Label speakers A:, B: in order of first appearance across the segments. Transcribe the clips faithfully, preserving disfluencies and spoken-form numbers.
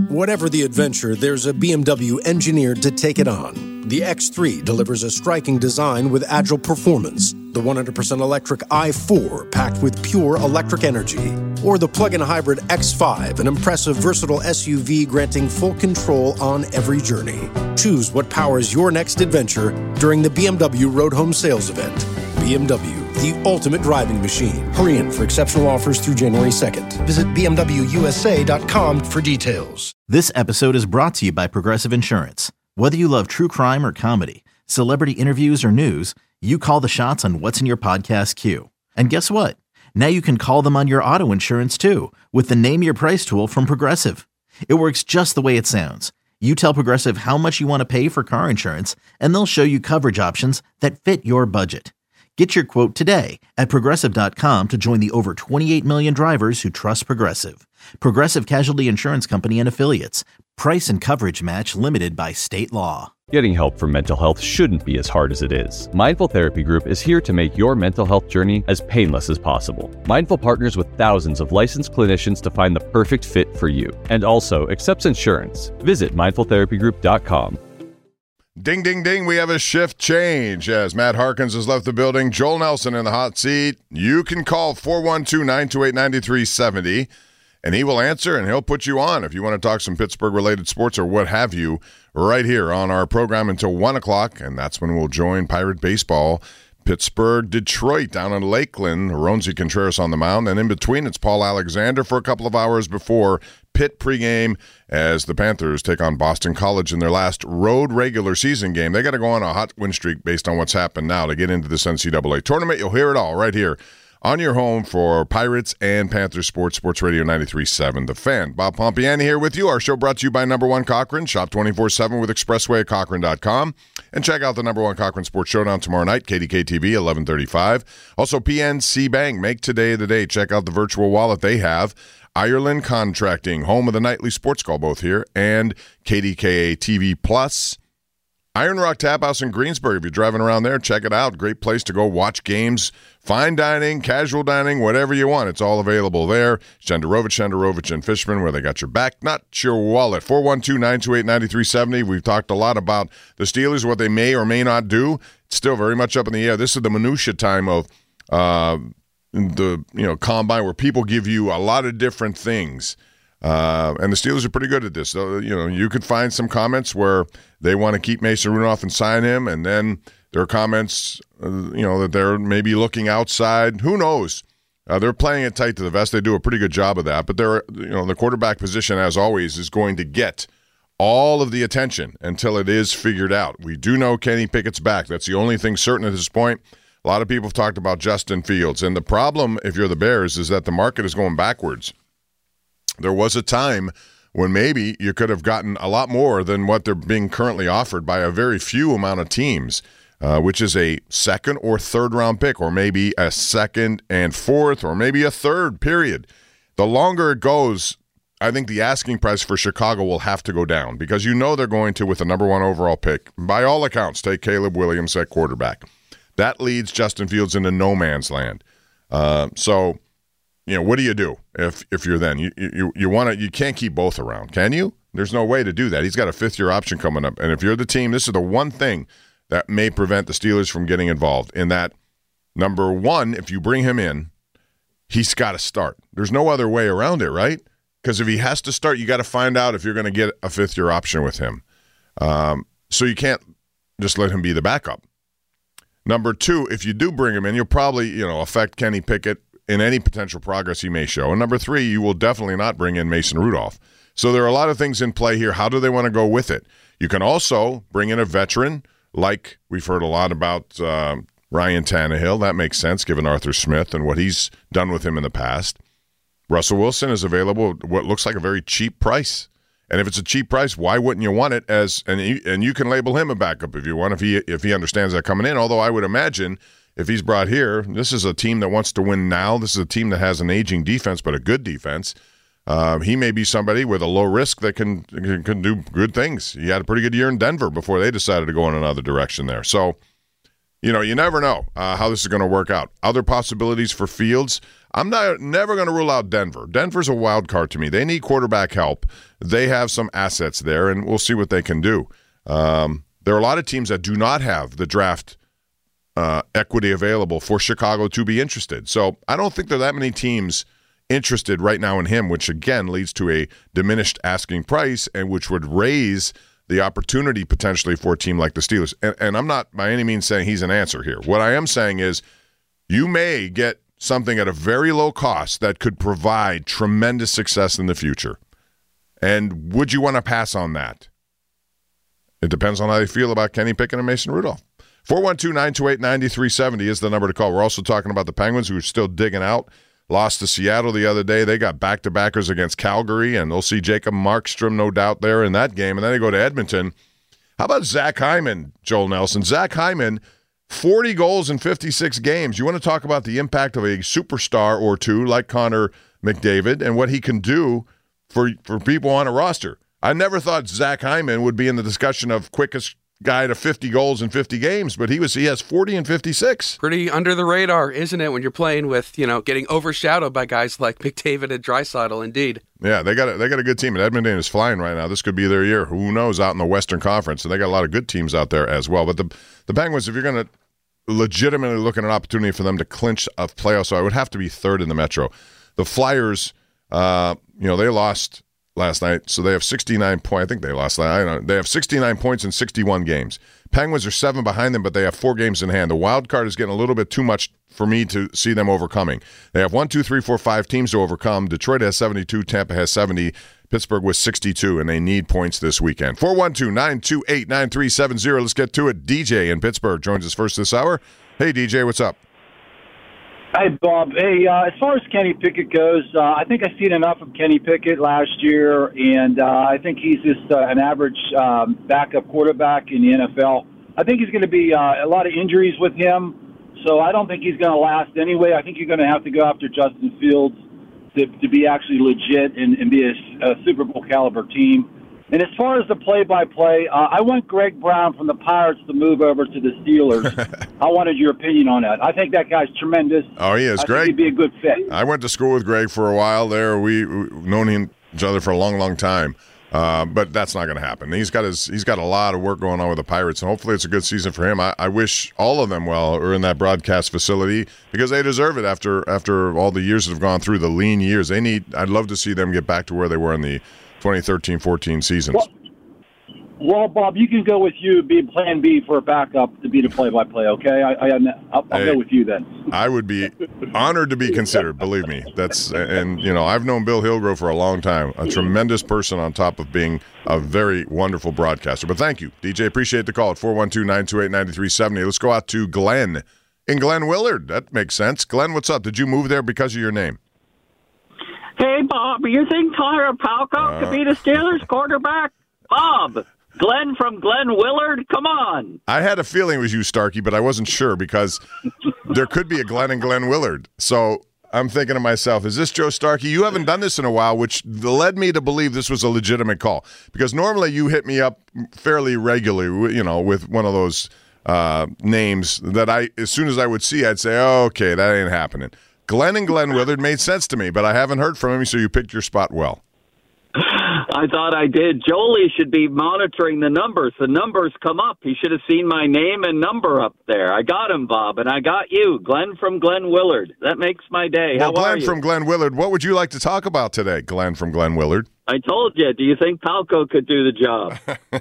A: Whatever the adventure, there's a B M W engineered to take it on. The X three delivers a striking design with agile performance. The one hundred percent electric i four, packed with pure electric energy. Or the plug-in hybrid X five, an impressive, versatile S U V granting full control on every journey. Choose what powers your next adventure during the B M W Road Home Sales Event. B M W, the ultimate driving machine. Hurry in for exceptional offers through January second. Visit B M W U S A dot com for details.
B: This episode is brought to you by Progressive Insurance. Whether you love true crime or comedy, celebrity interviews or news, you call the shots on what's in your podcast queue. And guess what? Now you can call them on your auto insurance too with the Name Your Price tool from Progressive. It works just the way it sounds. You tell Progressive how much you want to pay for car insurance, and they'll show you coverage options that fit your budget. Get your quote today at Progressive dot com to join the over twenty-eight million drivers who trust Progressive. Progressive Casualty Insurance Company and Affiliates. Price and coverage match limited by state law.
C: Getting help for mental health shouldn't be as hard as it is. Mindful Therapy Group is here to make your mental health journey as painless as possible. Mindful partners with thousands of licensed clinicians to find the perfect fit for you, and also accepts insurance. Visit mindful therapy group dot com.
D: Ding, ding, ding. We have a shift change as Matt Harkins has left the building. Joel Nelson in the hot seat. You can call four one two, nine two eight, nine three seven zero, and he will answer, and he'll put you on if you want to talk some Pittsburgh-related sports or what have you right here on our program until one o'clock, and that's when we'll join Pirate Baseball. Pittsburgh, Detroit down in Lakeland. Ronzi Contreras on the mound, and in between it's Paul Alexander for a couple of hours before Pitt pregame as the Panthers take on Boston College in their last road regular season game. They got to go on a hot win streak based on what's happened now to get into this N C double A tournament. You'll hear it all right here on your home for Pirates and Panthers Sports, Sports Radio ninety-three point seven The Fan. Bob Pompiani here with you. Our show brought to you by Number One Cochran. Shop twenty-four seven with Expressway at Cochran dot com. And check out the Number One Cochran Sports Showdown tomorrow night, K D K T V, eleven thirty-five. Also, P N C Bank. Make today the day. Check out the virtual wallet they have. Ireland Contracting, home of the nightly sports call, both here, and K D K A T V Plus. Iron Rock Tap House in Greensburg. If you're driving around there, check it out. Great place to go watch games, fine dining, casual dining, whatever you want. It's all available there. Shenderovich, Shenderovich, and Fishman, where they got your back, not your wallet. four one two, nine two eight, nine three seven zero. We've talked a lot about the Steelers, what they may or may not do. It's still very much up in the air. This is the minutia time of uh, the you know combine where people give you a lot of different things. Uh, and the Steelers are pretty good at this. So, you know, you could find some comments where they want to keep Mason Rudolph and sign him, and then there are comments, uh, you know, that they're maybe looking outside. Who knows? Uh, they're playing it tight to the vest. They do a pretty good job of that. But they're, you know, the quarterback position, as always, is going to get all of the attention until it is figured out. We do know Kenny Pickett's back. That's the only thing certain at this point. A lot of people have talked about Justin Fields, and the problem, if you're the Bears, is that the market is going backwards. There was a time when maybe you could have gotten a lot more than what they're being currently offered by a very few amount of teams, uh, which is a second or third round pick, or maybe a second and fourth, or maybe a third, period. The longer it goes, I think the asking price for Chicago will have to go down because you know they're going to, with the number one overall pick, by all accounts, take Caleb Williams at quarterback. That leads Justin Fields into no man's land. Uh, so... You know, what do you do if if you're then? You you you want to you can't keep both around, can you? There's no way to do that. He's got a fifth year option coming up, and if you're the team, this is the one thing that may prevent the Steelers from getting involved. In that, number one, if you bring him in, he's got to start. There's no other way around it, right? Because if he has to start, you got to find out if you're going to get a fifth year option with him. Um, so you can't just let him be the backup. Number two, if you do bring him in, you'll probably you know affect Kenny Pickett in any potential progress he may show. And number three, you will definitely not bring in Mason Rudolph. So there are a lot of things in play here. How do they want to go with it? You can also bring in a veteran, like we've heard a lot about uh, Ryan Tannehill. That makes sense, given Arthur Smith and what he's done with him in the past. Russell Wilson is available at what looks like a very cheap price. And if it's a cheap price, why wouldn't you want it as and you, and you can label him a backup if you want, if he if he understands that coming in. Although I would imagine if he's brought here, this is a team that wants to win now. This is a team that has an aging defense, but a good defense. Uh, he may be somebody with a low risk that can, can can do good things. He had a pretty good year in Denver before they decided to go in another direction there. So you know, you never know uh, how this is going to work out. Other possibilities for Fields, I'm not never going to rule out Denver. Denver's a wild card to me. They need quarterback help. They have some assets there, and we'll see what they can do. Um, there are a lot of teams that do not have the draft uh, equity available for Chicago to be interested. So I don't think there are that many teams interested right now in him, which again leads to a diminished asking price and which would raise the opportunity potentially for a team like the Steelers. And, and I'm not by any means saying he's an answer here. What I am saying is you may get something at a very low cost that could provide tremendous success in the future. And would you want to pass on that? It depends on how you feel about Kenny Pickett and Mason Rudolph. four one two, nine two eight, nine three seven zero is the number to call. We're also talking about the Penguins, who are still digging out. Lost to Seattle the other day. They got back-to-backers against Calgary, and they'll see Jacob Markstrom, no doubt, there in that game. And then they go to Edmonton. How about Zach Hyman, Joel Nelson? Zach Hyman, forty goals in fifty-six games. You want to talk about the impact of a superstar or two like Connor McDavid and what he can do for, for people on a roster. I never thought Zach Hyman would be in the discussion of quickest guy to fifty goals in fifty games, but he was he has forty and fifty-six.
E: Pretty under the radar, isn't it, when you're playing with, you know, getting overshadowed by guys like McDavid and Draisaitl, indeed.
D: Yeah, they got a, they got a good team, and Edmonton is flying right now. This could be their year. Who knows out in the Western Conference, and they got a lot of good teams out there as well. But the the Penguins, if you're going to legitimately look at an opportunity for them to clinch a playoff, so I would have to be third in the Metro. The Flyers, uh, you know, they lost last night, so they have sixty-nine points. I think they lost last night. I don't know. They have sixty-nine points in sixty-one games. Penguins are seven behind them, but they have four games in hand. The wild card is getting a little bit too much for me to see them overcoming. They have one, two, three, four, five teams to overcome. Detroit has seventy-two, Tampa has seventy, Pittsburgh was sixty-two, and they need points this weekend. four one two, nine two eight, nine three seven zero. Let's get to it. D J in Pittsburgh joins us first this hour. Hey, D J, what's up?
F: Hi, Bob. Hey, uh, as far as Kenny Pickett goes, uh, I think I've seen enough of Kenny Pickett last year, and uh, I think he's just uh, an average um, backup quarterback in the N F L. I think he's going to be uh, a lot of injuries with him, so I don't think he's going to last anyway. I think you're going to have to go after Justin Fields to, to be actually legit and, and be a, a Super Bowl caliber team. And as far as the play-by-play, uh, I want Greg Brown from the Pirates to move over to the Steelers. I wanted your opinion on that. I think that guy's tremendous.
D: Oh, he is.
F: I
D: Greg,
F: think he'd be a good fit.
D: I went to school with Greg for a while there. We, we've known each other for a long, long time. Uh, but that's not going to happen. He's got his he's got a lot of work going on with the Pirates, and hopefully it's a good season for him. I, I wish all of them well are in that broadcast facility because they deserve it after after all the years that have gone through, the lean years. They need. I'd love to see them get back to where they were in the twenty thirteen fourteen seasons.
F: Well, well, Bob, you can go with you, be plan B for a backup to be the play-by-play, okay? I, I, I'll, I'll
D: hey,
F: go with you then.
D: I would be honored to be considered, believe me. That's and, you know, I've known Bill Hillgrove for a long time, a tremendous person on top of being a very wonderful broadcaster. But thank you, D J. Appreciate the call at four one two, nine two eight, nine three seven zero. Let's go out to Glenn in Glen Willard. That makes sense. Glenn, what's up? Did you move there because of your name?
G: Hey, Bob, you think Tyler Palko uh, could be the Steelers quarterback? Bob, Glenn from Glen Willard, come on.
D: I had a feeling it was you, Starkey, but I wasn't sure because there could be a Glenn and Glen Willard. So I'm thinking to myself, is this Joe Starkey? You haven't done this in a while, which led me to believe this was a legitimate call. Because normally you hit me up fairly regularly, you know, with one of those uh, names that I, as soon as I would see, I'd say, oh, okay, that ain't happening. Glenn and Glen Willard made sense to me, but I haven't heard from him, so you picked your spot well.
G: I thought I did. Jolie should be monitoring the numbers. The numbers come up. He should have seen my name and number up there. I got him, Bob, and I got you, Glenn from Glen Willard. That makes my day.
D: Well,
G: How
D: Glenn
G: are you?
D: from Glen Willard, what would you like to talk about today, Glenn from Glen Willard?
G: I told you. Do you think Palko could do the job?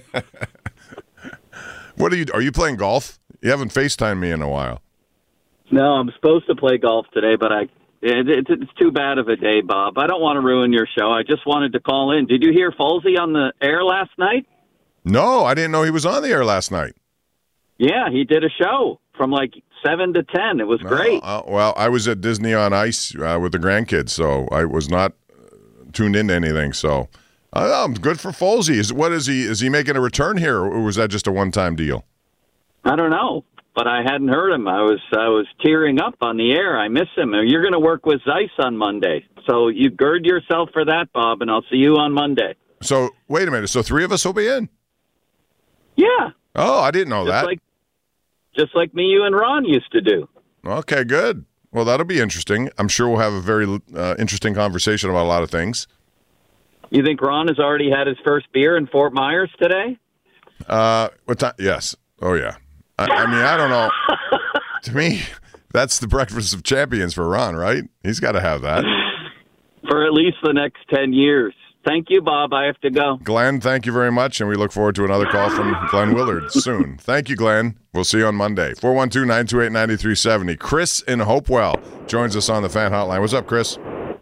D: What are you? Are you playing golf? You haven't FaceTimed me in a while.
G: No, I'm supposed to play golf today, but I it, it, it's too bad of a day, Bob. I don't want to ruin your show. I just wanted to call in. Did you hear Folsey on the air last night?
D: No, I didn't know he was on the air last night.
G: Yeah, he did a show from like seven to ten. It was
D: no,
G: great.
D: Uh, well, I was at Disney on Ice uh, with the grandkids, so I was not tuned into anything. So uh, I'm good for Folsey. Is what is he? Is he making a return here, or was that just a one-time deal?
G: I don't know. But I hadn't heard him. I was I was tearing up on the air. I miss him. You're going to work with Zeiss on Monday. So you gird yourself for that, Bob, and I'll see you on Monday.
D: So, wait a minute. So three of us will be in?
G: Yeah.
D: Oh, I didn't know
G: just
D: that.
G: Like, just like me, you, and Ron used to do.
D: Okay, good. Well, that'll be interesting. I'm sure we'll have a very uh, interesting conversation about a lot of things.
G: You think Ron has already had his first beer in Fort Myers today?
D: Uh, what time? Yes. Oh, yeah. I, I mean, I don't know. To me, that's the breakfast of champions for Ron, right? He's got to have that.
G: For at least the next ten years. Thank you, Bob. I have to go.
D: Glenn, thank you very much, and we look forward to another call from Glenn Willard soon. Thank you, Glenn. We'll see you on Monday. four one two, nine two eight, nine three seven zero. Chris in Hopewell joins us on the Fan Hotline. What's up, Chris?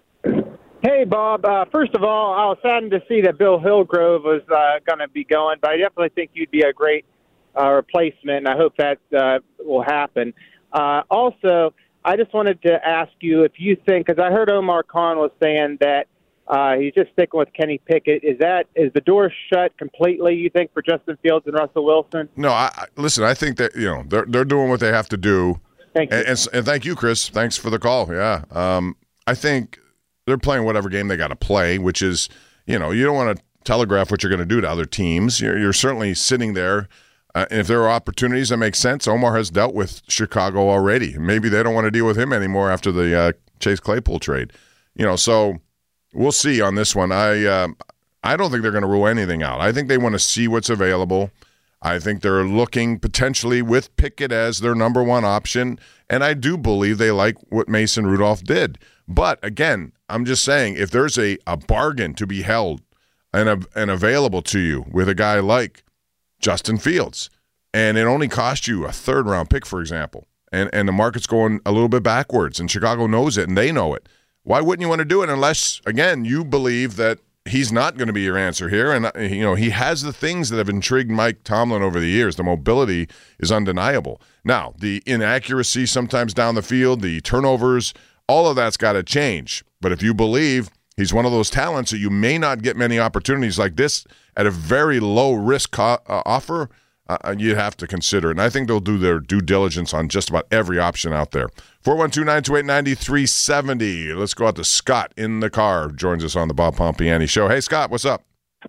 H: Hey, Bob. Uh, first of all, I was saddened to see that Bill Hillgrove was uh, going to be going, but I definitely think you'd be a great uh, replacement, and I hope that uh, will happen. Uh, also, I just wanted to ask you if you think, because I heard Omar Khan was saying that Uh, he's just sticking with Kenny Pickett. Is that is the door shut completely, you think, for Justin Fields and Russell Wilson?
D: No, I, I listen. I think that you know they're they're doing what they have to do.
H: Thank you,
D: and, and, and thank you, Chris. Thanks for the call. Yeah, um, I think they're playing whatever game they got to play, which is you know you don't want to telegraph what you're going to do to other teams. You're, you're certainly sitting there. Uh, and if there are opportunities that make sense, Omar has dealt with Chicago already. Maybe they don't want to deal with him anymore after the uh, Chase Claypool trade. You know, so. We'll see on this one. I uh, I don't think they're going to rule anything out. I think they want to see what's available. I think they're looking potentially with Pickett as their number one option, and I do believe they like what Mason Rudolph did. But, again, I'm just saying, if there's a, a bargain to be held and, a, and available to you with a guy like Justin Fields, and it only cost you a third-round pick, for example, and, and the market's going a little bit backwards, and Chicago knows it, and they know it, why wouldn't you want to do it unless, again, you believe that he's not going to be your answer here? And, you know, he has the things that have intrigued Mike Tomlin over the years. The mobility is undeniable. Now, the inaccuracy sometimes down the field, the turnovers, all of that's got to change. But if you believe he's one of those talents that you may not get many opportunities like this at a very low-risk co- uh, offer, uh, you have to consider it. And I think they'll do their due diligence on just about every option out there. four one two, nine two eight, nine three seven zero. Let's go out to Scott in the car. Joins us on the Bob Pompiani Show. Hey, Scott, what's up?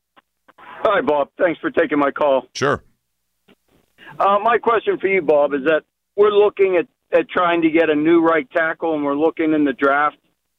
I: Hi, Bob. Thanks for taking my call.
D: Sure.
I: Uh, my question for you, Bob, is that we're looking at, at trying to get a new right tackle, and we're looking in the draft.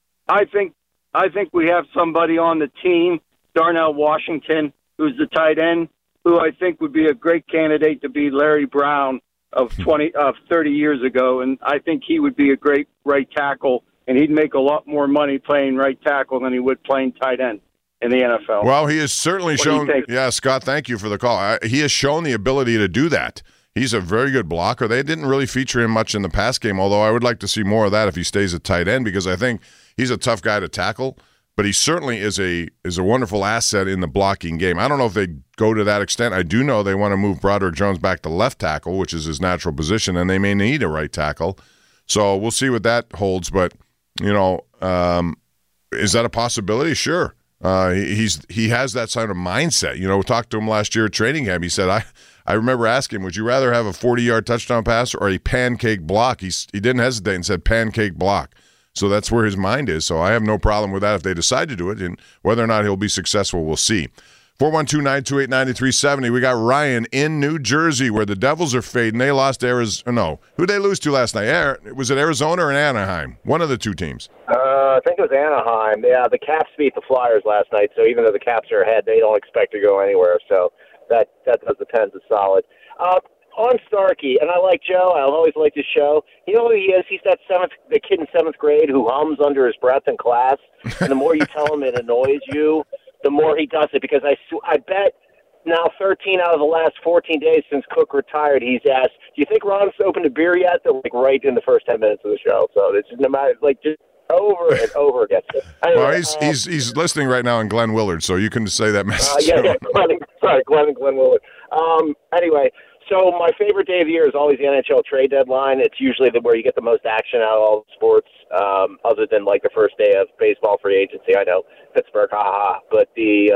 I: I think I think we have somebody on the team, Darnell Washington, who's the tight end, who I think would be a great candidate to be Larry Brown of twenty of thirty years ago, and I think he would be a great right tackle, and he'd make a lot more money playing right tackle than he would playing tight end in the N F L.
D: Well, he has certainly
I: what
D: shown. Yeah, Scott, thank you for the call. I, he has shown the ability to do that. He's a very good blocker. They didn't really feature him much in the pass game, although I would like to see more of that if he stays at tight end, because I think he's a tough guy to tackle. But he certainly is a is a wonderful asset in the blocking game. I don't know if they go to that extent. I do know they want to move Broderick Jones back to left tackle, which is his natural position, and they may need a right tackle. So we'll see what that holds. But, you know, um, is that a possibility? Sure. Uh, he, he's he has that kind of mindset. You know, we talked to him last year at training camp. He said, I, I remember asking him, would you rather have a forty-yard touchdown pass or a pancake block? He, he didn't hesitate and said pancake block. So that's where his mind is. So I have no problem with that if they decide to do it. And whether or not he'll be successful, we'll see. four one two, nine two eight, nine three seven zero. We got Ryan in New Jersey where the Devils are fading. They lost Arizona. No. Who'd they lose to last night? Was it Arizona or Anaheim? One of the two teams.
J: Uh, I think it was Anaheim. Yeah, the Caps beat the Flyers last night. So even though the Caps are ahead, they don't expect to go anywhere. So that, that does the Pens a solid. Uh, On Starkey, and I like Joe. I've always liked his show. You know who he is? He's that seventh, the kid in seventh grade who hums under his breath in class. And the more you tell him it annoys you, the more he does it. Because I, I bet now thirteen out of the last fourteen days since Cook retired, he's asked, "Do you think Ron's opened a beer yet?" They're like right in the first ten minutes of the show. So it's no matter like just over and over again. Anyway,
D: well, he's
J: uh,
D: he's he's listening right now in Glenn Willard, so you can say that message.
J: Uh, yeah, yeah, Glenn, sorry, Glenn and Glenn Willard. Um, anyway. So my favorite day of the year is always the N H L trade deadline. It's usually the, where you get the most action out of all sports, um, other than like the first day of baseball free agency. I know Pittsburgh, ha ha. But the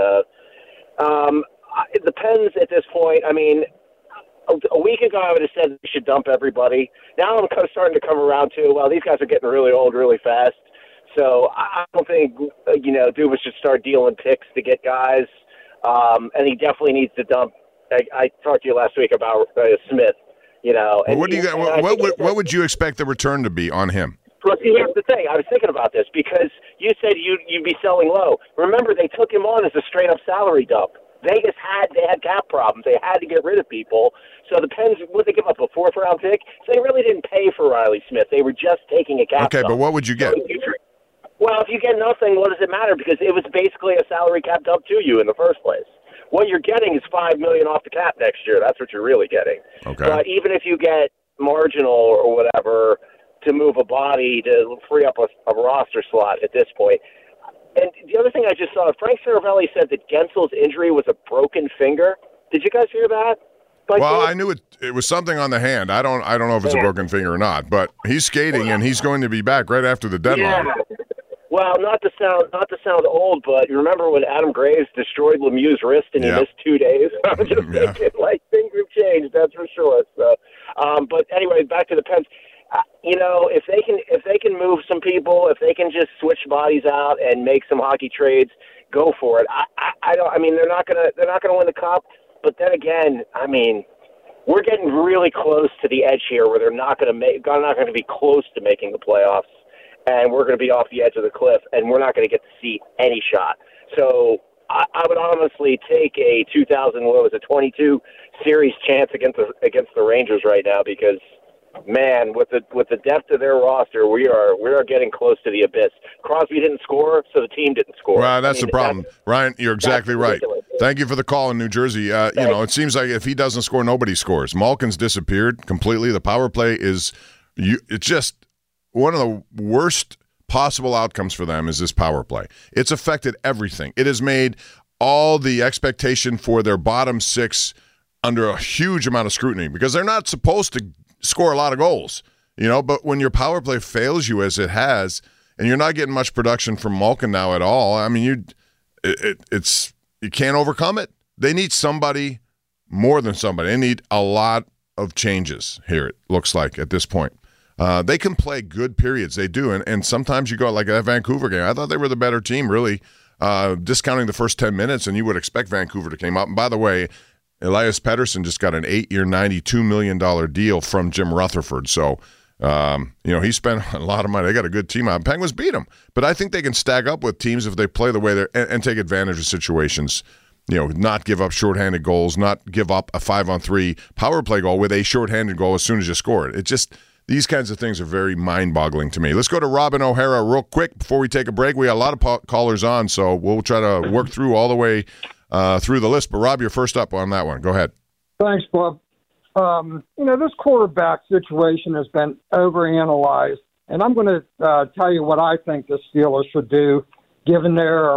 J: uh, um, it depends at this point. I mean, a, a week ago I would have said we should dump everybody. Now I'm kind of starting to come around to, well, these guys are getting really old really fast. So I don't think, you know, Dubas should start dealing picks to get guys. Um, and he definitely needs to dump. I, I talked to you last week about uh, Smith. You know,
D: Well,
J: and
D: what do you got?
J: and
D: What,
J: I
D: what,
J: think
D: would-
J: it's-
D: what would you expect the return to be on him?
J: Well, see, here's the thing. I was thinking about this because you said you you'd be selling low. Remember, they took him on as a straight up salary dump. Vegas had they had cap problems. They had to get rid of people. So the Pens would they give up a fourth round pick? So they really didn't pay for Riley Smith. They were just taking a cap.
D: Okay,
J: dump.
D: but what would you get?
J: So if you- Well, if you get nothing, what does it matter? Because it was basically a salary cap dump to you in the first place. What you're getting is five million off the cap next year. That's what you're really getting.
D: Okay.
J: But even if you get marginal or whatever to move a body to free up a, a roster slot at this point. And the other thing I just saw, Frank Saravelli said that Gensel's injury was a broken finger. Did you guys hear that? Like
D: Well,
J: that?
D: I knew it. It was something on the hand. I don't. I don't know if it's a
J: Yeah.
D: broken finger or not. But he's skating, and he's going to be back right after the deadline.
J: Yeah. Well, not to sound not to sound old, but you remember when Adam Graves destroyed Lemieux's wrist and
D: Yeah.
J: he missed two days? I'm just
D: Yeah.
J: thinking, like, things have changed, that's for sure. So, um, but anyway, back to the Pens. Uh, you know, if they can if they can move some people, if they can just switch bodies out and make some hockey trades, go for it. I, I, I don't. I mean, they're not gonna they're not gonna win the cup. But then again, I mean, we're getting really close to the edge here, where they're not gonna make they're not going to be close to making the playoffs. And we're going to be off the edge of the cliff, and we're not going to get to see any shot. So I, I would honestly take a two thousand, what was it, twenty-two series chance against the, against the Rangers right now because, man, with the with the depth of their roster, we are we are getting close to the abyss. Crosby didn't score, so the team didn't score.
D: Well, that's
J: I mean,
D: the problem,
J: that's-
D: Ryan. You're exactly right.
J: ridiculous.
D: Thank you for the call in New Jersey. Uh, you know, it seems like if he doesn't score, nobody scores. Malkin's disappeared completely. The power play is, you. It's just one of the worst possible outcomes for them is this power play. It's affected everything. It has made all the expectation for their bottom six under a huge amount of scrutiny because they're not supposed to score a lot of goals, you know, but when your power play fails you as it has, and you're not getting much production from Malkin now at all, I mean, you it, it, it's you can't overcome it. They need somebody more than somebody. They need a lot of changes here, it looks like, at this point. Uh, they can play good periods. They do. And, and sometimes you go like that Vancouver game. I thought they were the better team, really, uh, discounting the first ten minutes, and you would expect Vancouver to come up. And by the way, Elias Pettersson just got an eight-year, ninety-two million dollars deal from Jim Rutherford. So, um, you know, he spent a lot of money. They got a good team out. Penguins beat them. But I think they can stack up with teams if they play the way they're and, and take advantage of situations. You know, not give up shorthanded goals, not give up a five-on-three power play goal with a shorthanded goal as soon as you score it. It just – these kinds of things are very mind-boggling to me. Let's go to Robin O'Hara real quick before we take a break. We got a lot of po- callers on, so we'll try to work through all the way uh, through the list. But, Rob, you're first up on that one. Go ahead.
K: Thanks, Bob. Um, you know, this quarterback situation has been overanalyzed, and I'm going to uh, tell you what I think the Steelers should do, given their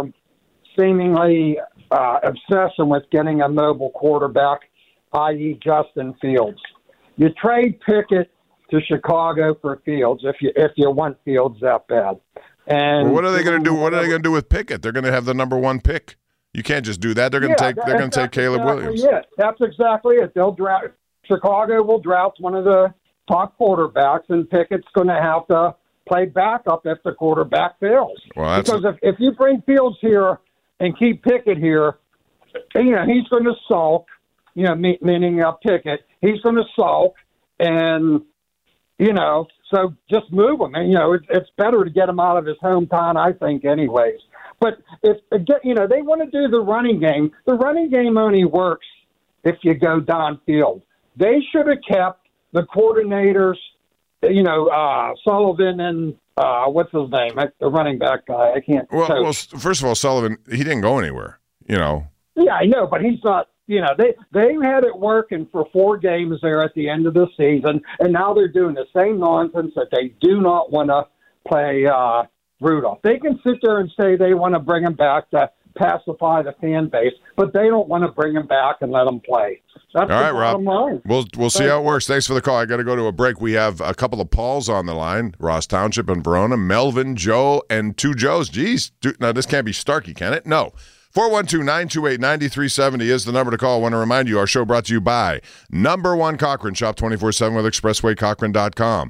K: seemingly uh, obsession with getting a mobile quarterback, that is. Justin Fields. You trade Pickett to Chicago for Fields if you if you want Fields that bad. And
D: well, what are they going to do? What are they going to do with Pickett? They're going to have the number one pick. You can't just do that. They're going
K: yeah,
D: to take. They're going to take Caleb
K: exactly
D: Williams.
K: It. That's exactly it. They'll draft. Chicago will draft one of the top quarterbacks, and Pickett's going to have to play backup if the quarterback fails.
D: Well, that's
K: because if if you bring Fields here and keep Pickett here, you know he's going to sulk. You know, me, meaning uh, Pickett, he's going to sulk and. You know, so just move him. And, you know, it's, it's better to get him out of his hometown, I think, anyways. But, if you know, they want to do the running game. The running game only works if you go downfield. They should have kept the coordinators, you know, uh, Sullivan and uh, what's his name? The running back guy. I can't
D: Well,
K: coach.
D: well, first of all, Sullivan, he didn't go anywhere, you know.
K: Yeah, I know, but he's not. You know, they they had it working for four games there at the end of the season, and now they're doing the same nonsense that they do not want to play uh, Rudolph. They can sit there and say they want to bring him back to pacify the fan base, but they don't want to bring him back and let him play. That's
D: All
K: the
D: right, Rob.
K: bottom line.
D: We'll we'll see
K: Thanks.
D: how it works. Thanks for the call. I got to go to a break. We have a couple of Pauls on the line: Ross Township and Verona, Melvin, Joe, and two Joes. Geez, dude, now this can't be Starkey, can it? No. four one two, nine two eight, nine three seven zero is the number to call. I want to remind you, our show brought to you by Number One Cochran. Shop twenty-four seven with expressway cochran dot com.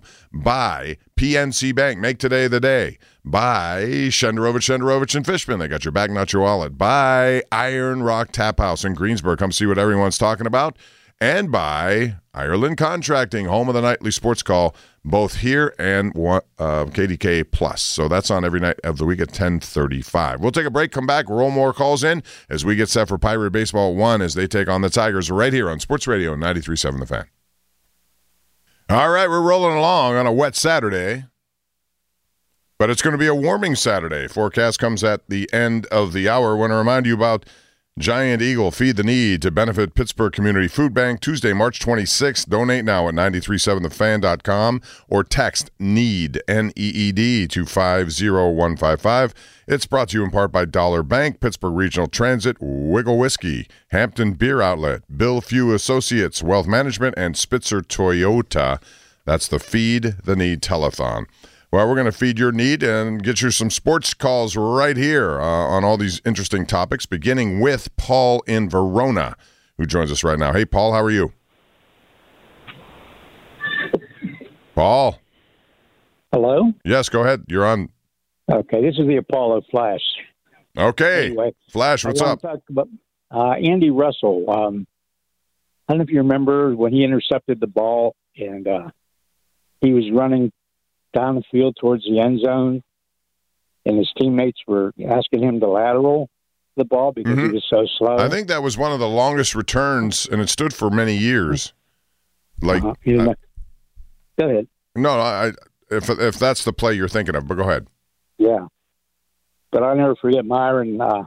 D: By P N C Bank. Make today the day. By Shenderovich, Shenderovich and Fishman. They got your back, not your wallet. By Iron Rock Tap House in Greensburg. Come see what everyone's talking about. and by Ireland Contracting, home of the nightly sports call, both here and uh, K D K Plus. So that's on every night of the week at ten thirty-five. We'll take a break, come back, roll more calls in as we get set for Pirate Baseball one as they take on the Tigers right here on Sports Radio ninety-three point seven The Fan. All right, we're rolling along on a wet Saturday, but it's going to be a warming Saturday. Forecast comes at the end of the hour. I want to remind you about Giant Eagle Feed the Need to benefit Pittsburgh Community Food Bank, Tuesday, March twenty-sixth. Donate now at nine three seven the fan dot com or text NEED, N E E D, to five zero one five five. It's brought to you in part by Dollar Bank, Pittsburgh Regional Transit, Wiggle Whiskey, Hampton Beer Outlet, Bill Few Associates, Wealth Management, and Spitzer Toyota. That's the Feed the Need telethon. Well, we're going to feed your need and get you some sports calls right here uh, on all these interesting topics, beginning with Paul in Verona, who joins us right now. Hey, Paul, how are you? Paul?
L: Hello?
D: Yes, go ahead. You're on.
L: Okay, this is the Apollo Flash.
D: Okay.
L: Anyway,
D: Flash, what's
L: I
D: up?
L: want to talk about, uh, Andy Russell. Um, I don't know if you remember when he intercepted the ball and uh, he was running down the field towards the end zone, and his teammates were asking him to lateral the ball because
D: mm-hmm.
L: he was so slow.
D: I think that was one of the longest returns, and it stood for many years. Like,
L: uh-huh. I, go ahead.
D: No, I if if that's the play you're thinking of, but go ahead.
L: Yeah, but I'll never forget Myron. Uh,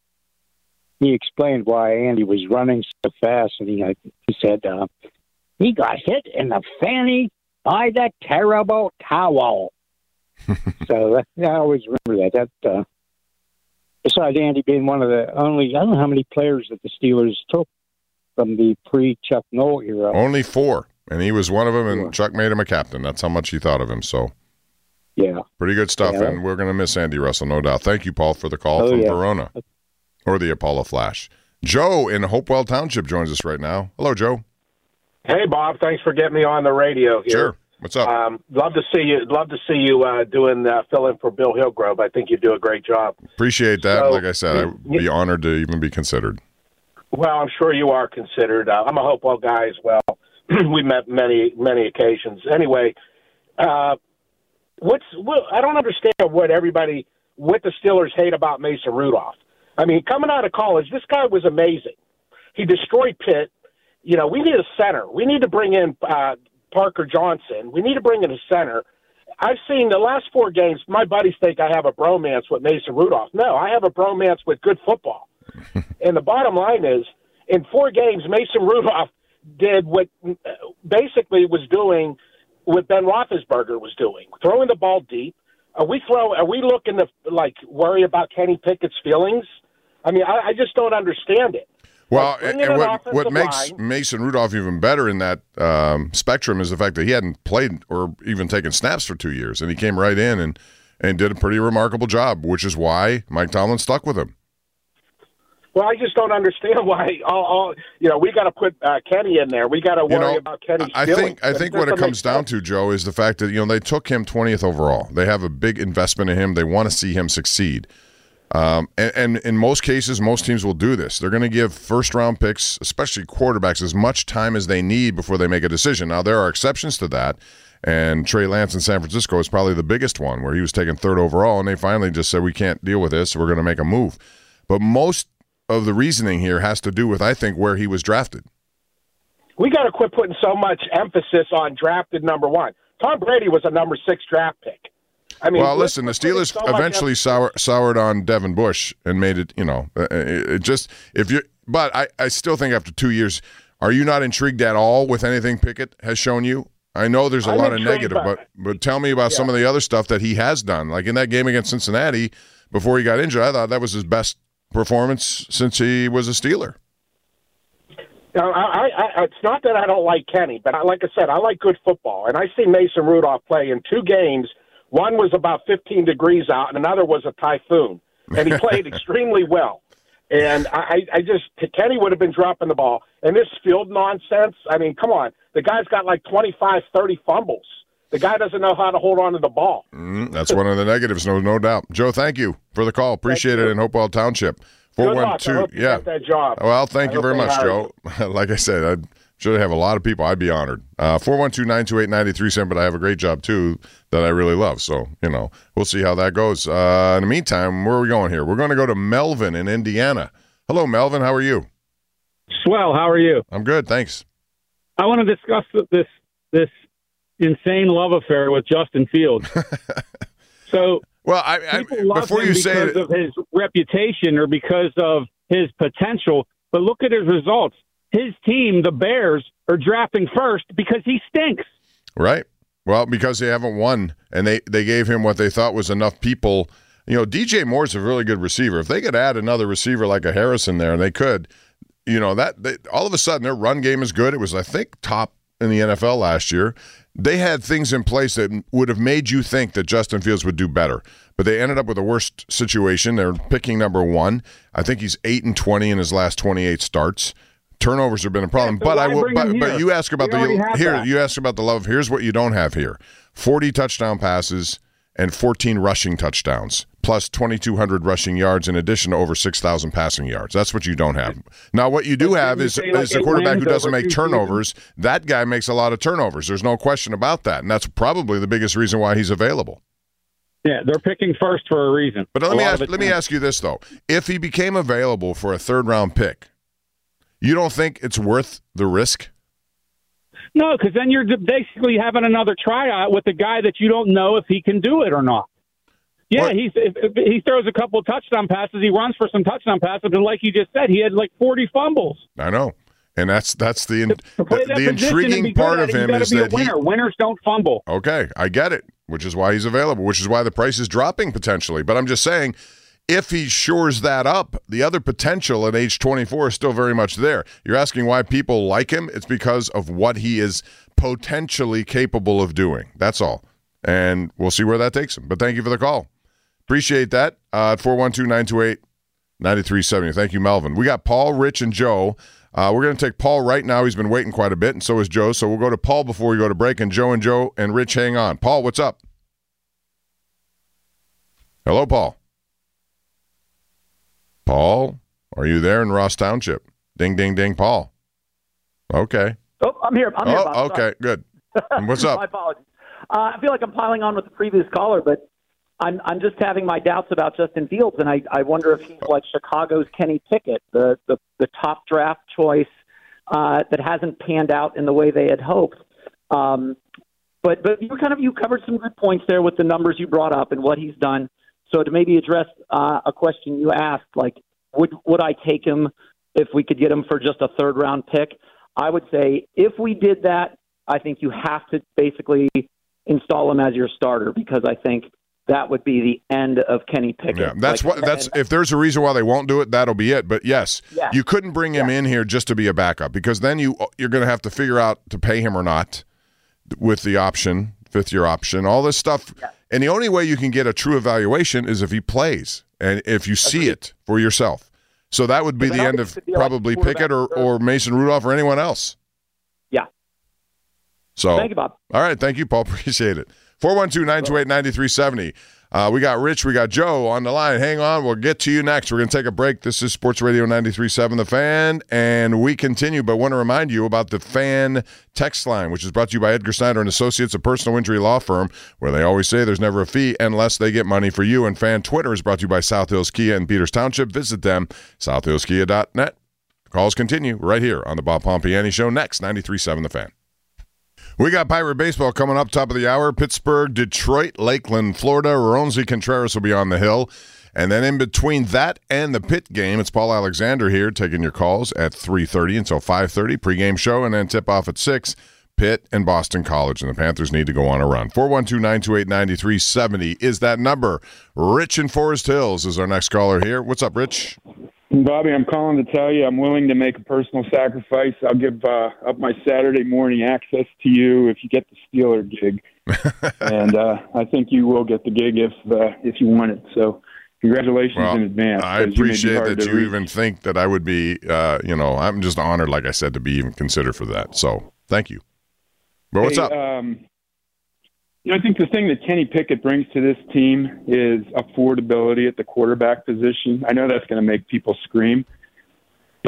L: he explained why Andy was running so fast, and he he said uh, he got hit in the fanny by that terrible towel. So that, I always remember that. That uh, besides Andy being one of the only, I don't know how many players that the Steelers took from the pre-Chuck Noll era.
D: Only four, and he was one of them, and
L: four.
D: Chuck made him a captain. That's how much he thought of him. So,
L: yeah,
D: pretty good stuff,
L: yeah.
D: And we're going to miss Andy Russell, no doubt. Thank you, Paul, for the call
L: oh,
D: from
L: yeah.
D: Verona, or the Apollo Flash. Joe in Hopewell Township joins us right now. Hello, Joe.
M: Hey, Bob. Thanks for getting me on the radio here.
D: Sure. What's up?
M: Um, love to see you. Love to see you uh, doing uh, fill-in for Bill Hillgrove. I think you do a great job.
D: Appreciate that.
M: So,
D: like I said, I would be honored to even be considered.
M: Well, I'm sure you are considered. Uh, I'm a Hopewell guy as well. We met many, many occasions. Anyway, uh, what's what, I don't understand what everybody, what the Steelers hate about Mason Rudolph. I mean, coming out of college, this guy was amazing. He destroyed Pitt. You know, we need a center. We need to bring in uh, Parker Johnson. We need to bring in a center. I've seen the last four games, my buddies think I have a bromance with Mason Rudolph. No, I have a bromance with good football. And the bottom line is, in four games, Mason Rudolph did what basically was doing what Ben Roethlisberger was doing, throwing the ball deep. Are we throw? Are we looking to, like, worry about Kenny Pickett's feelings? I mean, I, I just don't understand it.
D: Well,
M: like,
D: and, and what, what makes
M: line.
D: Mason Rudolph even better in that um, spectrum is the fact that he hadn't played or even taken snaps for two years, and he came right in and, and did a pretty remarkable job, which is why Mike Tomlin stuck with him.
M: Well, I just don't understand why. All, all you know, we got to put uh, Kenny in there. We got to worry
D: you know,
M: about Kenny's
D: I
M: feelings.
D: think I think what it comes down to, Joe, is the fact that you know they took him twentieth overall. They have a big investment in him. They want to see him succeed. Um, and, and in most cases, most teams will do this. They're going to give first-round picks, especially quarterbacks, as much time as they need before they make a decision. Now, there are exceptions to that, and Trey Lance in San Francisco is probably the biggest one, where he was taken third overall, and they finally just said, we can't deal with this, so we're going to make a move. But most of the reasoning here has to do with, I think, where he was drafted.
M: We got to quit putting so much emphasis on drafted number one. Tom Brady was a number six draft pick. I mean,
D: well, listen, the Steelers so eventually sour, soured on Devin Bush and made it, you know, it, it just, if you, but I, I still think after two years, are you not intrigued at all with anything Pickett has shown you? I know there's a
M: I'm
D: lot of negative,
M: by,
D: but but tell me about yeah. some of the other stuff that he has done. Like in that game against Cincinnati, before he got injured, I thought that was his best performance since he was a Steeler.
M: Now, I, I, it's not that I don't like Kenny, but I, like I said, I like good football. And I see Mason Rudolph play in two games. One was about fifteen degrees out, and another was a typhoon. And he played extremely well. And I, I just – Kenny would have been dropping the ball. And this field nonsense, I mean, come on. The guy's got like twenty-five, thirty fumbles. The guy doesn't know how to hold on to the ball.
D: Mm, that's one of the negatives, no no doubt. Joe, thank you for the call. Appreciate it in Hopewell Township.
M: Good luck. I hope you
D: yeah.
M: get that job.
D: Well, thank
M: I
D: you very much, Joe.
M: You.
D: Like I said, Should have a lot of people. I'd be honored. Uh, four one two, nine two eight, nine three seven, but I have a great job, too, that I really love. So, you know, we'll see how that goes. Uh, in the meantime, where are we going here? We're going to go to Melvin in Indiana. Hello, Melvin. How are you?
N: Swell. How are you?
D: I'm good. Thanks.
N: I want to discuss this this insane love affair with Justin Fields. So,
D: well, I, I
N: people love
D: before
N: him
D: you say
N: because
D: it,
N: of his reputation or because of his potential, but look at his results. His team, the Bears, are drafting first because he stinks.
D: Right. Well, because they haven't won, and they, they gave him what they thought was enough people. You know, D J Moore's a really good receiver. If they could add another receiver like a Harrison there, and they could, you know, that they, all of a sudden their run game is good. It was, I think, top in the N F L last year. They had things in place that would have made you think that Justin Fields would do better. But they ended up with the worst situation. They're picking number one. I think he's eight and twenty in his last twenty-eight starts. Turnovers have been a problem.
N: Yeah, so
D: but I will. But, but you ask about
N: we
D: the here.
N: That.
D: You ask about the love. Here's what you don't have here: forty touchdown passes and fourteen rushing touchdowns, plus twenty-two hundred rushing yards, in addition to over six thousand passing yards. That's what you don't have. Now, what you do have is,
N: like
D: is a quarterback who doesn't make turnovers. That guy makes a lot of turnovers. There's no question about that, and that's probably the biggest reason why he's available.
N: Yeah, they're picking first for a reason.
D: But let me ask, let me ask you this though: if he became available for a third round pick, you don't think it's worth the risk?
N: No, because then you're basically having another tryout with a guy that you don't know if he can do it or not. Yeah, he's, if, if he throws a couple of touchdown passes, he runs for some touchdown passes, and like you just said, he had like forty fumbles.
D: I know, and that's that's the the,
N: that
D: the intriguing part of him is that
N: winner. he winners don't fumble.
D: Okay, I get it, which is why he's available, which is why the price is dropping potentially. But I'm just saying, if he shores that up, the other potential at age twenty-four is still very much there. You're asking why people like him? It's because of what he is potentially capable of doing. That's all. And we'll see where that takes him. But thank you for the call. Appreciate that. Uh, at four one two, nine two eight, nine three seven zero. Thank you, Melvin. We got Paul, Rich, and Joe. Uh, we're going to take Paul right now. He's been waiting quite a bit, and so is Joe. So we'll go to Paul before we go to break, and Joe and Joe and Rich hang on. Paul, what's up? Hello, Paul. Paul, are you there in Ross Township? Ding, ding, ding, Paul. Okay.
O: Oh, I'm here. I'm here,
D: oh,
O: Bob.
D: okay,
O: Sorry.
D: good. And what's up?
O: My apologies. Uh, I feel like I'm piling on with the previous caller, but I'm I'm just having my doubts about Justin Fields, and I, I wonder if he's like Chicago's Kenny Pickett, the, the, the top draft choice uh, that hasn't panned out in the way they had hoped. Um, but but you kind of you covered some good points there with the numbers you brought up and what he's done. So to maybe address uh, a question you asked, like, would would I take him if we could get him for just a third round pick? I would say if we did that, I think you have to basically install him as your starter, because I think that would be the end of Kenny Pickett.
D: Yeah, that's
O: like,
D: what. That's if there's a reason why they won't do it, that'll be it. But yes,
O: yeah.
D: you couldn't bring him yeah. in here just to be a backup, because then you you're going to have to figure out to pay him or not with the option, fifth year option, all this stuff. Yeah. And the only way you can get a true evaluation is if he plays and if you see it for yourself. So that would be the end of probably like Pickett or, or Mason Rudolph or anyone else.
O: Yeah.
D: So
O: thank you, Bob.
D: All right, thank you, Paul. Appreciate it. four one two, nine two eight, nine three seven zero. Uh, we got Rich, we got Joe on the line. Hang on, we'll get to you next. We're going to take a break. This is Sports Radio ninety-three point seven The Fan, and we continue, but want to remind you about the Fan text line, which is brought to you by Edgar Snyder and Associates, a personal injury law firm, where they always say there's never a fee unless they get money for you. And Fan Twitter is brought to you by South Hills Kia in Peters Township. Visit them, south hills kia dot net. Calls continue right here on the Bob Pompiani Show. Next, ninety-three point seven The Fan. We got Pirate Baseball coming up top of the hour. Pittsburgh, Detroit, Lakeland, Florida. Roansy Contreras will be on the hill. And then in between that and the Pitt game, it's Paul Alexander here taking your calls at three thirty until five thirty. Pregame show and then tip-off at six. Pitt and Boston College, and the Panthers need to go on a run. four one two, nine two eight, nine three seven zero is that number. Rich in Forest Hills is our next caller here. What's up, Rich?
P: Bobby, I'm calling to tell you I'm willing to make a personal sacrifice. I'll give uh, up my Saturday morning access to you if you get the Steeler gig. and uh, I think you will get the gig if uh, if you want it. So congratulations
D: well,
P: in advance.
D: I appreciate that you
P: reach.
D: even think that I would be, uh, you know, I'm just honored, like I said, to be even considered for that. So thank you. But what's
P: hey,
D: up?
P: Um, you know, I think the thing that Kenny Pickett brings to this team is affordability at the quarterback position. I know that's going to make people scream, but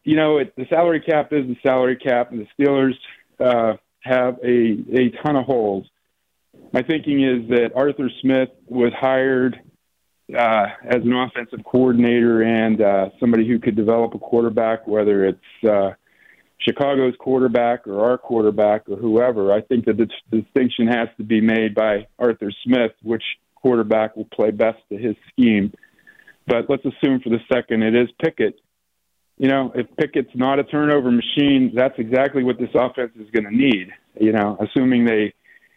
P: you know, it, the salary cap is the salary cap, and the Steelers uh, have a, a ton of holes. My thinking is that Arthur Smith was hired uh, as an offensive coordinator and uh, somebody who could develop a quarterback, whether it's uh, Chicago's quarterback or our quarterback or whoever. I think that the distinction has to be made by Arthur Smith, which quarterback will play best to his scheme. But let's assume for the second it is Pickett. You know, if Pickett's not a turnover machine, that's exactly what this offense is going to need. You know, assuming they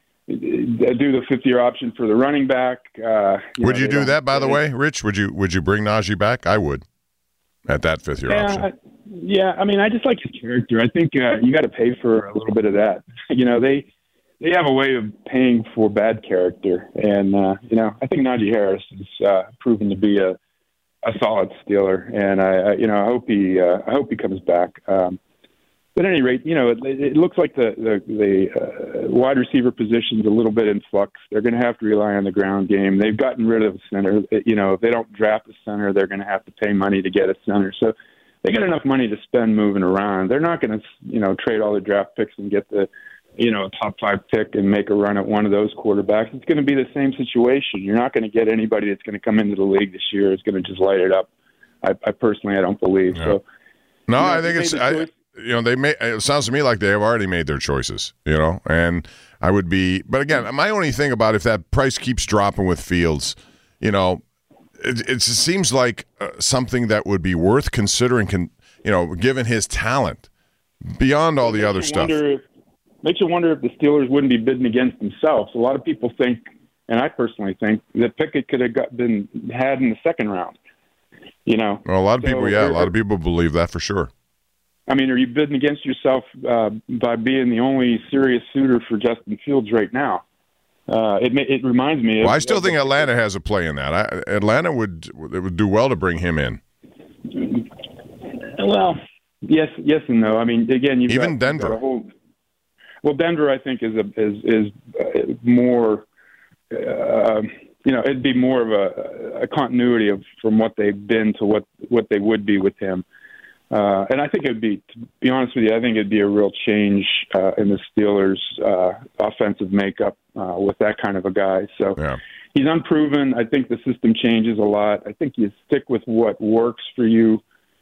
P: do the fifth-year option for the running back. Uh, you
D: would
P: know,
D: you do that, by the way, Rich? Would you Would you bring Najee back? I would at that fifth-year
P: yeah,
D: option.
P: I, yeah, I mean, I just like his character. I think uh, you got to pay for a little bit of that. You know, they they have a way of paying for bad character, and uh, you know, I think Najee Harris has uh, proven to be a a solid Steeler, and I, I you know, I hope he uh, I hope he comes back. Um, But at any rate, you know, it, it looks like the the, the uh, wide receiver position's a little bit in flux. They're going to have to rely on the ground game. They've gotten rid of a center. You know, if they don't draft a center, they're going to have to pay money to get a center. So they got enough money to spend moving around. They're not going to, you know, trade all their draft picks and get the, you know, a top five pick and make a run at one of those quarterbacks. It's going to be the same situation. You're not going to get anybody that's going to come into the league this year is going to just light it up. I, I personally, I don't believe
D: Yeah.
P: so.
D: No,
P: you know,
D: I think it's. I, you know, they may. It sounds to me like they have already made their choices. You know, and I would be. But again, my only thing about if that price keeps dropping with Fields, you know, it, it seems like uh, something that would be worth considering. Can you know, given his talent, beyond all the other stuff.
P: If, makes you wonder if the Steelers wouldn't be bidding against themselves. A lot of people think, and I personally think, that Pickett could have got, been had in the second round. You know,
D: Well, a lot of
P: So
D: people, yeah, a
P: they're-
D: lot of people believe that for sure.
P: I mean, are you bidding against yourself uh, by being the only serious suitor for Justin Fields right now? Uh, it ma- it reminds me.
D: Well,
P: of,
D: I still
P: of
D: think Atlanta has a play in that. I, Atlanta would it would do well to bring him in.
P: Well, yes, yes, and no. I mean, again, you've
D: Even
P: got, you've
D: Denver.
P: got a whole, well, Denver, I think, is a, is is uh, more. Uh, you know, it'd be more of a, a continuity of from what they've been to what what they would be with him. Uh, and I think it'd be, to be honest with you, I think it'd be a real change uh, in the Steelers' uh, offensive makeup uh, with that kind of a guy. So
D: yeah.
P: he's unproven. I think the system changes a lot. I think you stick with what works for you.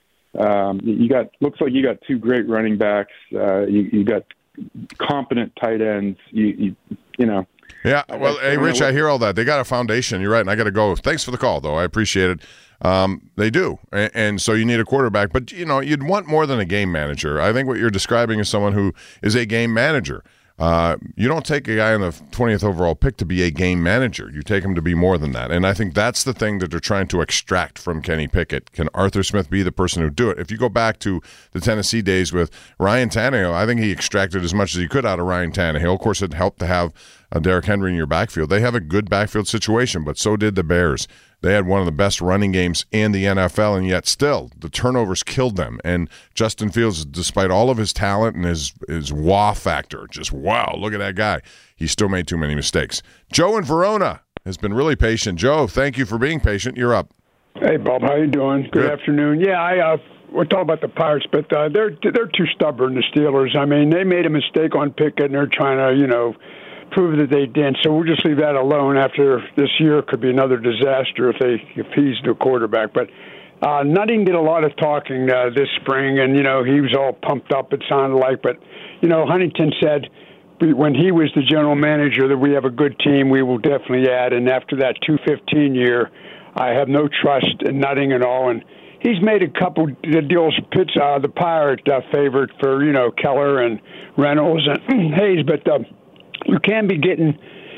P: Um, you got looks like you got two great running backs. Uh, you, you got competent tight ends. You you, you know.
D: Yeah, well, hey, Rich, I hear all that. They got a foundation. You're right, and I got to go. Thanks for the call, though. I appreciate it. Um, they do, and, and so you need a quarterback. But, you know, you'd want more than a game manager. I think what you're describing is someone who is a game manager. Uh, you don't take a guy in the twentieth overall pick to be a game manager. You take him to be more than that. And I think that's the thing that they're trying to extract from Kenny Pickett. Can Arthur Smith be the person who do it? If you go back to the Tennessee days with Ryan Tannehill, I think he extracted as much as he could out of Ryan Tannehill. Of course, it helped to have uh, Derrick Henry in your backfield. They have a good backfield situation, but so did the Bears. They had one of the best running games in the N F L, and yet still the turnovers killed them. And Justin Fields, despite all of his talent and his, his wow factor, just wow, look at that guy, he still made too many mistakes. Joe in Verona has been really patient. Joe, thank you for being patient. You're up.
Q: Hey, Bob, how you doing? Good,
D: Good.
Q: afternoon. Yeah, I uh, we're talking about the Pirates, but uh, they're they're too stubborn. The Steelers. I mean, they made a mistake on Pickett, and they're trying to, you know, prove that they didn't. So we'll just leave that alone. After this year, could be another disaster if they if he's the quarterback. But uh, Nutting did a lot of talking uh, this spring, and you know he was all pumped up. It sounded like, but you know Huntington said when he was the general manager that we have a good team, we will definitely add. And after that two fifteen year, I have no trust in Nutting at all. And he's made a couple deals. Pitts, uh, the Pirate uh, favorite for you know Keller and Reynolds and Hayes, but. Uh, You can be getting,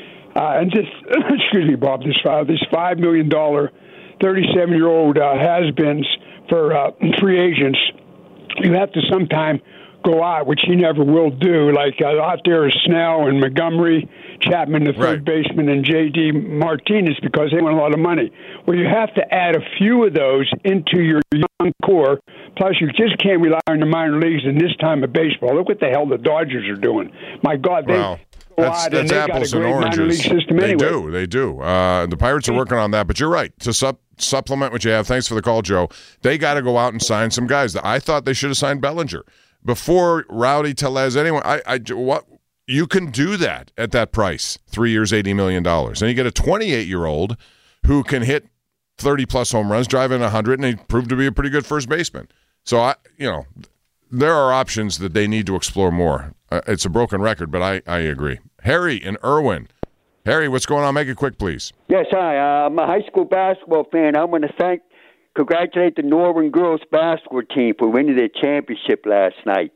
Q: uh, and just excuse me, Bob. This uh, this five million dollar, thirty-seven year old uh, has-beens for uh, free agents. You have to sometime go out, which he never will do. Like uh, out there is Snell and Montgomery, Chapman, the third
D: Right.
Q: baseman, and J D Martinez because they want a lot of money. Well, you have to add a few of those into your young core. Plus, you just can't rely on the minor leagues in this time of baseball. Look what the hell the Dodgers are doing. My God, they.
D: Wow. That's, that's apples and oranges.
Q: System
D: they
Q: anyway.
D: do, they do. Uh, the Pirates are working on that, but you're right. To sub supplement what you have. Thanks for the call, Joe. They got to go out and sign some guys. I thought they should have signed Bellinger before Rowdy, Tellez, anyone. I, I, what you can do that at that price, three years, eighty million dollars. And you get a twenty-eight-year-old who can hit thirty-plus home runs, drive in one hundred, and he proved to be a pretty good first baseman. So, I, you know, there are options that they need to explore more. Uh, it's a broken record, but I, I agree. Harry in Irwin. Harry, what's going on? Make it quick, please.
R: Yes, hi. Uh, I'm a high school basketball fan. I want to thank, congratulate the Northern girls basketball team for winning the championship last night.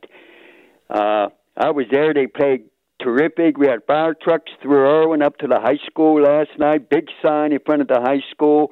R: Uh, I was there. They played terrific. We had fire trucks through Irwin up to the high school last night. Big sign in front of the high school.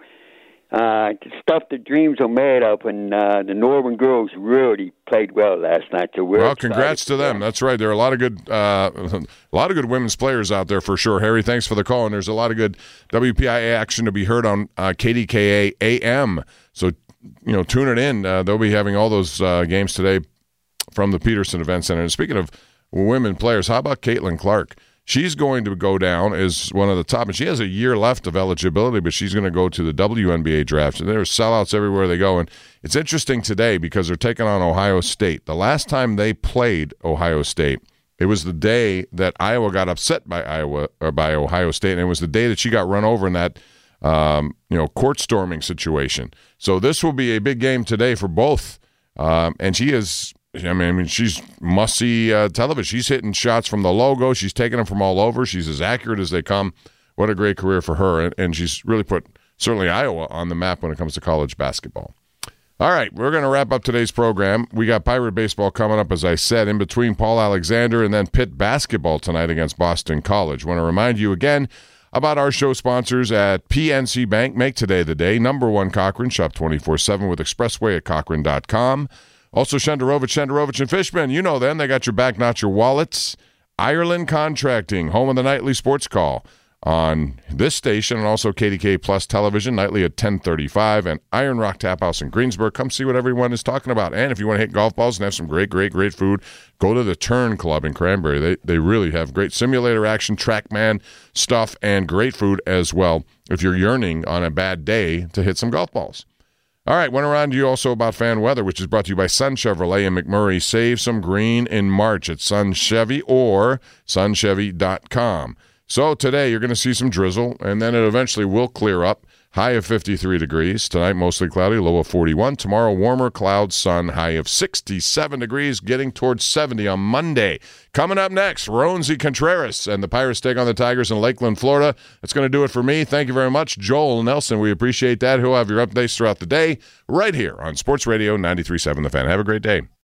R: Uh, stuff the dreams are made of, and uh, the Northern girls really played well last night. So we're
D: well, congrats to them. That's right. There are a lot of good, uh, a lot of good women's players out there for sure. Harry, thanks for the call. And there's a lot of good W P I A action to be heard on uh, K D K A A M. So you know, tune it in. Uh, they'll be having all those uh, games today from the Peterson Event Center. And speaking of women players, how about Caitlin Clark? She's going to go down as one of the top, and she has a year left of eligibility, but she's going to go to the W N B A draft. And there's sellouts everywhere they go. And it's interesting today because they're taking on Ohio State. The last time they played Ohio State, it was the day that Iowa got upset by Iowa or by Ohio State, and it was the day that she got run over in that um, you know court storming situation. So this will be a big game today for both. Um, and she is. I mean, I mean, she's must-see uh, television. She's hitting shots from the logo. She's taking them from all over. She's as accurate as they come. What a great career for her. And, and she's really put, certainly, Iowa on the map when it comes to college basketball. All right, we're going to wrap up today's program. We got Pirate baseball coming up, as I said, in between Paul Alexander and then Pitt basketball tonight against Boston College. Want to remind you again about our show sponsors at P N C Bank. Make today the day. Number one Cochrane. Shop twenty-four seven with Expressway at Cochrane dot com. Also, Shenderovich, Shenderovich and Fishman. You know them. They got your back, not your wallets. Ireland Contracting, home of the nightly sports call on this station and also K D K Plus Television, nightly at ten thirty-five, and Iron Rock Tap House in Greensburg. Come see what everyone is talking about. And if you want to hit golf balls and have some great, great, great food, go to the Turn Club in Cranberry. They, they really have great simulator action, TrackMan stuff, and great food as well if you're yearning on a bad day to hit some golf balls. All right, went around to you also about fan weather, which is brought to you by Sun Chevrolet in McMurray. Save some green in March at Sun Chevy or sun chevy dot com. So today you're going to see some drizzle, and then it eventually will clear up. High of fifty-three degrees. Tonight, mostly cloudy, low of forty-one. Tomorrow, warmer, clouds, sun, high of sixty-seven degrees, getting towards seventy on Monday. Coming up next, Roansy Contreras and the Pirates take on the Tigers in Lakeland, Florida. That's going to do it for me. Thank you very much, Joel Nelson. We appreciate that. He'll have your updates throughout the day right here on Sports Radio ninety-three point seven The Fan. Have a great day.